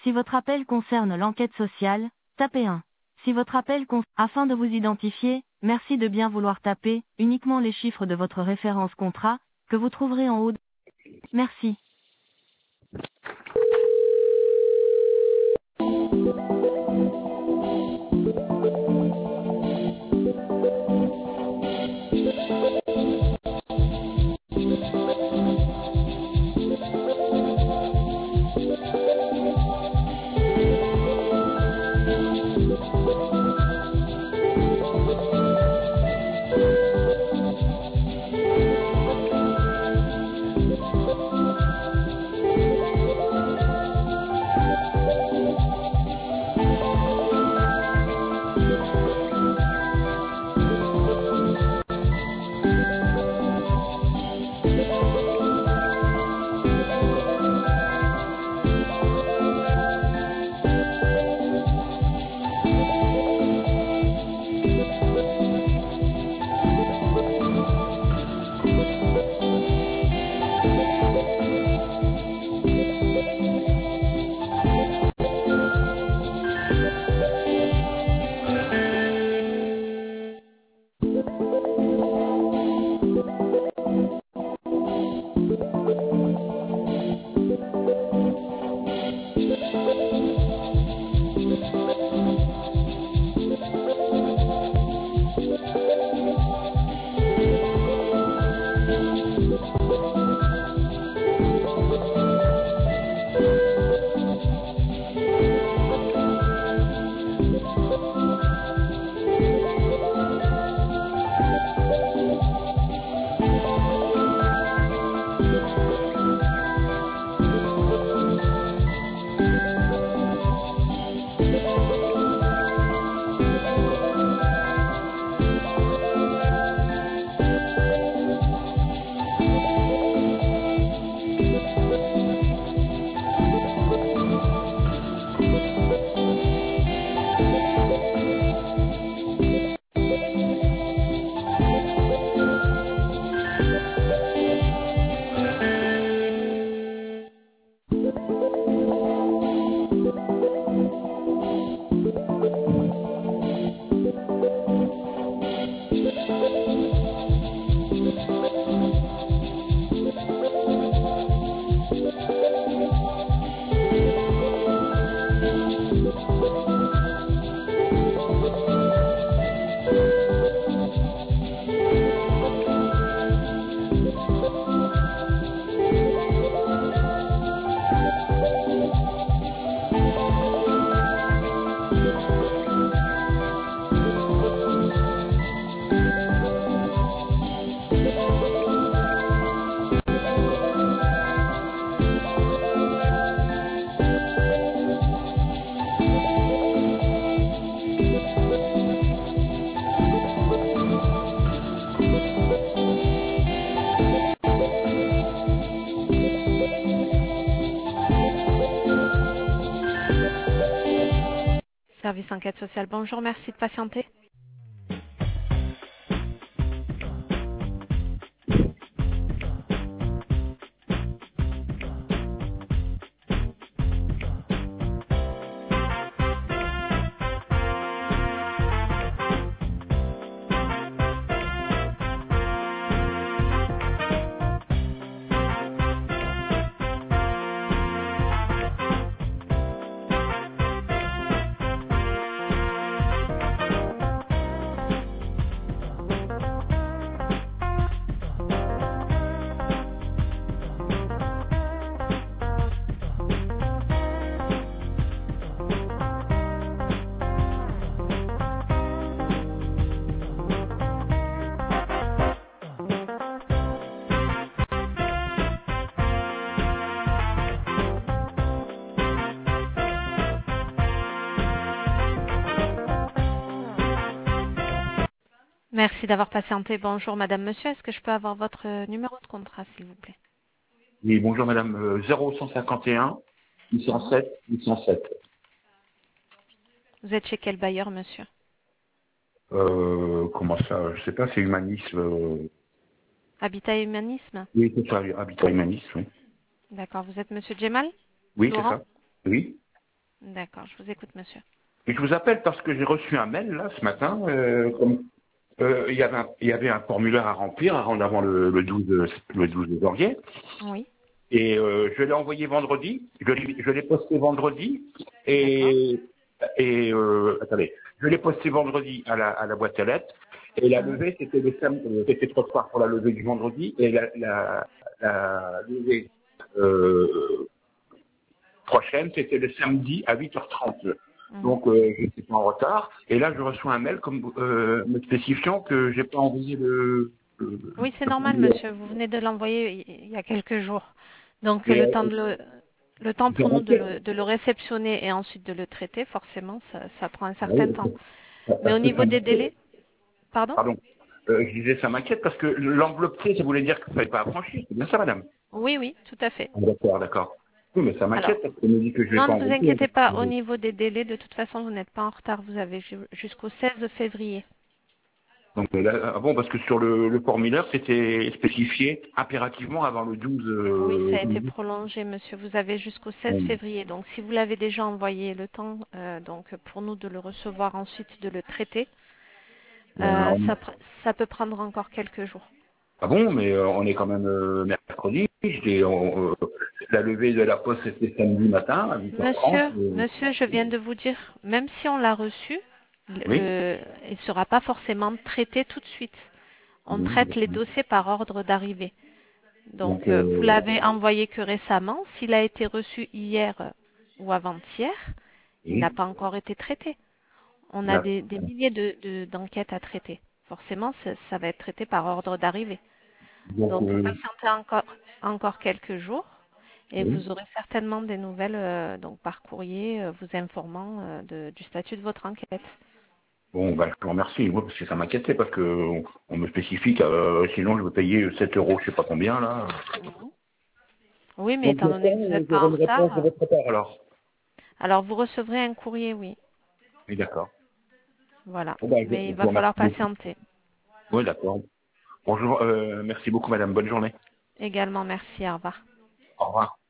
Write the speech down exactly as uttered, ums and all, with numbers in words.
Si votre appel concerne l'enquête sociale, tapez un. Si votre appel concerne... Afin de vous identifier, merci de bien vouloir taper uniquement les chiffres de votre référence contrat, que vous trouverez en haut. de- Merci. Service enquête sociale, bonjour, merci de patienter. Merci d'avoir patienté. Bonjour madame, monsieur, est-ce que je peux avoir votre euh, numéro de contrat s'il vous plaît? Oui, bonjour madame, euh, zéro cent cinquante et un, huit cent sept, huit cent sept. Vous êtes chez quel bailleur monsieur? Euh, comment ça, je sais pas, c'est humanisme. Euh... Habitat et Humanisme? Oui, c'est ça, habitat humanisme, oui. D'accord, vous êtes monsieur Djemal? Oui, c'est Laurent? ça. Oui. D'accord, je vous écoute, monsieur. Et je vous appelle parce que j'ai reçu un mail là ce matin. Euh, comme, euh, il, y avait un, il y avait un formulaire à remplir à rendre avant le, le douze le douze janvier. Oui, Et euh, je l'ai envoyé vendredi. Je l'ai je l'ai posté vendredi. d'accord. Et, et euh, attendez, je l'ai posté vendredi à la, à la boîte aux lettres. Et la Oui. levée, c'était le samedi, c'était trop tard pour la levée du vendredi. Et la, la, la levée euh, prochaine, c'était le samedi à huit heures trente. Mhm. Donc, euh, je suis pas en retard. Et là, je reçois un mail comme euh, me spécifiant que j'ai pas envoyé le, le, Oui, c'est le normal, formulaire. monsieur. Vous venez de l'envoyer il y a quelques jours. Donc, Mais le temps euh, de le, le temps je pour nous de m'inquiète. le, de le réceptionner et ensuite de le traiter, forcément, ça, ça prend un certain Oui, temps. Mais au parce que ça niveau des m'inquiète. délais, pardon? Pardon. Euh, je disais ça m'inquiète parce que l'enveloppe T, ça voulait dire qu'il ne fallait pas affranchir. C'est bien ça, madame? Oui, oui, tout à fait. Ah, d'accord, d'accord. Oui, mais ça Alors, m'inquiète parce qu'on me dit que je ne vais non, pas ne vous envoyer. inquiétez pas, au niveau des délais, de toute façon, vous n'êtes pas en retard. Vous avez ju- jusqu'au seize février. Donc euh, là, ah bon, parce que sur le, le formulaire, c'était spécifié impérativement avant le douze. Oui, ça Euh, a été douze. prolongé, monsieur. Vous avez jusqu'au seize Bon, février. Donc, si vous l'avez déjà envoyé, le temps euh, donc pour nous de le recevoir ensuite, de le traiter, ben, euh, on- ça, pr- ça peut prendre encore quelques jours. ah bon, mais euh, on est quand même euh, mercredi. J'étais, on, euh, la levée de la poste, c'était samedi matin à huit heures trente. Monsieur, euh, monsieur, je viens de vous dire, même si on l'a reçu, oui. le, il ne sera pas forcément traité tout de suite. On traite les dossiers par ordre d'arrivée. Donc, Donc, euh, vous euh, l'avez envoyé que récemment. S'il a été reçu hier euh, ou avant-hier, il n'a oui. pas encore été traité. On a D'accord. des, des milliers de, de- d'enquêtes à traiter. Forcément, ça, ça va être traité par ordre d'arrivée. Donc, Donc, vous euh, patientez encore, encore quelques jours et oui. vous aurez certainement des nouvelles euh, donc par courrier euh, vous informant euh, de- du statut de votre enquête. Bon, bah, je vous remercie, moi, parce que ça m'inquiétait, parce que on, on me spécifie que euh, sinon je vais payer sept euros, je sais pas combien, là. Mhm. Oui, mais Donc, étant donné que vous j'attends, n'êtes pas j'aurai en une réponse de retard, votre part, alors. alors vous recevrez un courrier, oui. Oui, d'accord. Voilà. Bon, bah, je, Mais il je va vous remercie falloir beaucoup. patienter. Oui, d'accord. Bonjour, euh, merci beaucoup, madame. Bonne journée. Également, merci. Au revoir. Au revoir.